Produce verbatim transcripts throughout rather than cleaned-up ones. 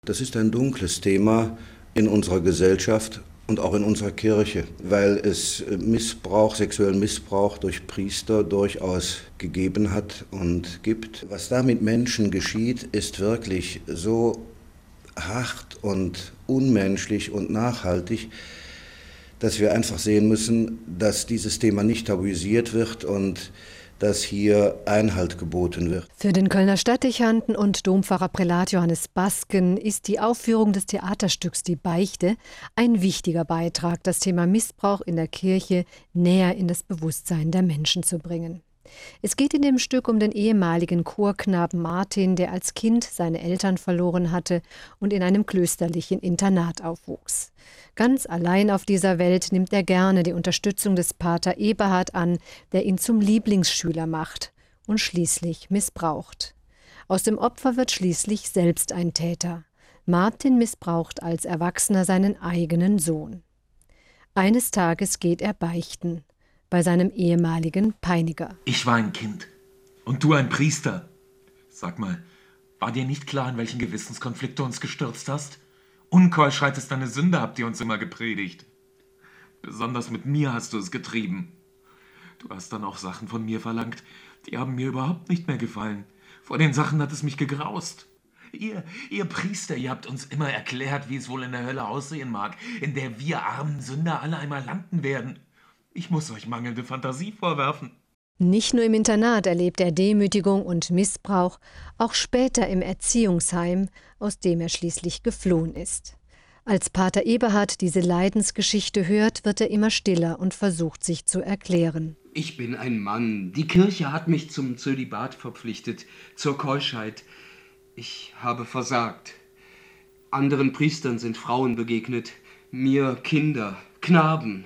Das ist ein dunkles Thema in unserer Gesellschaft und auch in unserer Kirche, weil es Missbrauch, sexuellen Missbrauch durch Priester durchaus gegeben hat und gibt. Was da mit Menschen geschieht, ist wirklich so hart und unmenschlich und nachhaltig, dass wir einfach sehen müssen, dass dieses Thema nicht tabuisiert wird und dass hier Einhalt geboten wird. Für den Kölner Stadtdechanten und Dompfarrer Prälat Johannes Basken ist die Aufführung des Theaterstücks Die Beichte ein wichtiger Beitrag, das Thema Missbrauch in der Kirche näher in das Bewusstsein der Menschen zu bringen. Es geht in dem Stück um den ehemaligen Chorknaben Martin, der als Kind seine Eltern verloren hatte und in einem klösterlichen Internat aufwuchs. Ganz allein auf dieser Welt nimmt er gerne die Unterstützung des Pater Eberhard an, der ihn zum Lieblingsschüler macht und schließlich missbraucht. Aus dem Opfer wird schließlich selbst ein Täter. Martin missbraucht als Erwachsener seinen eigenen Sohn. Eines Tages geht er beichten. Bei seinem ehemaligen Peiniger. Ich war ein Kind und du ein Priester. Sag mal, war dir nicht klar, in welchen Gewissenskonflikt du uns gestürzt hast? Unkeuschheit ist eine Sünde, habt ihr uns immer gepredigt. Besonders mit mir hast du es getrieben. Du hast dann auch Sachen von mir verlangt, die haben mir überhaupt nicht mehr gefallen. Vor den Sachen hat es mich gegraust. Ihr, ihr Priester, ihr habt uns immer erklärt, wie es wohl in der Hölle aussehen mag, in der wir armen Sünder alle einmal landen werden. Ich muss euch mangelnde Fantasie vorwerfen. Nicht nur im Internat erlebt er Demütigung und Missbrauch, auch später im Erziehungsheim, aus dem er schließlich geflohen ist. Als Pater Eberhard diese Leidensgeschichte hört, wird er immer stiller und versucht, sich zu erklären. Ich bin ein Mann. Die Kirche hat mich zum Zölibat verpflichtet, zur Keuschheit. Ich habe versagt. Anderen Priestern sind Frauen begegnet, mir Kinder, Knaben.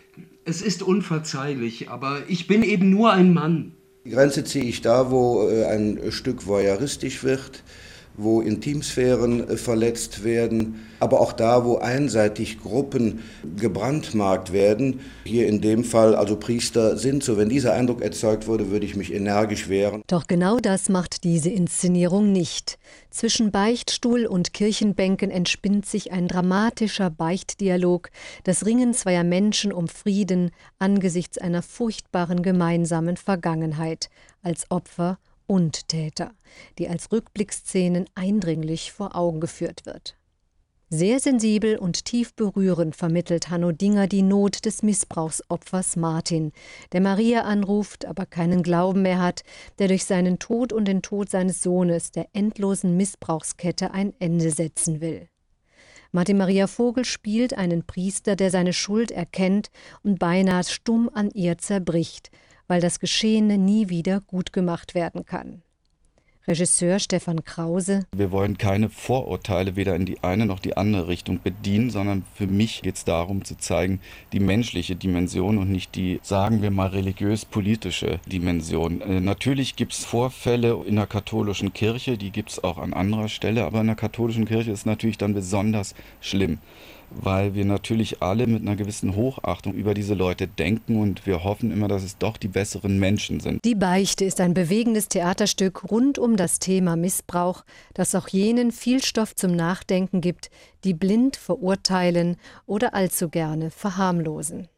Es ist unverzeihlich, aber ich bin eben nur ein Mann. Die Grenze ziehe ich da, wo ein Stück voyeuristisch wird, wo Intimsphären verletzt werden, aber auch da, wo einseitig Gruppen gebrandmarkt werden. Hier in dem Fall also Priester sind so. Wenn dieser Eindruck erzeugt wurde, würde ich mich energisch wehren. Doch genau das macht diese Inszenierung nicht. Zwischen Beichtstuhl und Kirchenbänken entspinnt sich ein dramatischer Beichtdialog, das Ringen zweier Menschen um Frieden angesichts einer furchtbaren gemeinsamen Vergangenheit, als Opfer und Täter, die als Rückblickszenen eindringlich vor Augen geführt wird. Sehr sensibel und tief berührend vermittelt Hanno Dinger die Not des Missbrauchsopfers Martin, der Maria anruft, aber keinen Glauben mehr hat, der durch seinen Tod und den Tod seines Sohnes der endlosen Missbrauchskette ein Ende setzen will. Martin Maria Vogel spielt einen Priester, der seine Schuld erkennt und beinahe stumm an ihr zerbricht, weil das Geschehene nie wieder gut gemacht werden kann. Regisseur Stefan Krause. Wir wollen keine Vorurteile weder in die eine noch die andere Richtung bedienen, sondern für mich geht es darum zu zeigen, die menschliche Dimension und nicht die, sagen wir mal, religiös-politische Dimension. Äh, natürlich gibt es Vorfälle in der katholischen Kirche, die gibt es auch an anderer Stelle, aber in der katholischen Kirche ist es natürlich dann besonders schlimm, weil wir natürlich alle mit einer gewissen Hochachtung über diese Leute denken und wir hoffen immer, dass es doch die besseren Menschen sind. Die Beichte ist ein bewegendes Theaterstück rund um das Thema Missbrauch, das auch jenen viel Stoff zum Nachdenken gibt, die blind verurteilen oder allzu gerne verharmlosen.